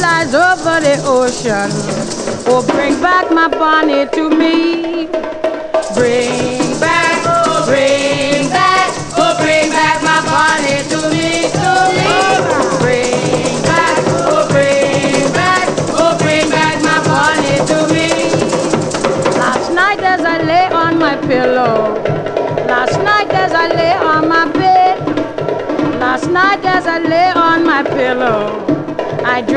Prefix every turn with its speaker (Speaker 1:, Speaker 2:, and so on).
Speaker 1: paradise over the ocean. Oh, bring back my Bonnie to me. Bring back, oh, bring back, oh, bring back my Bonnie to me, to me. Bring back, oh, bring back, oh, bring back my Bonnie to me. Last night as I lay on my pillow, last night as I lay on my bed, last night as I lay on my pillow, I dreamed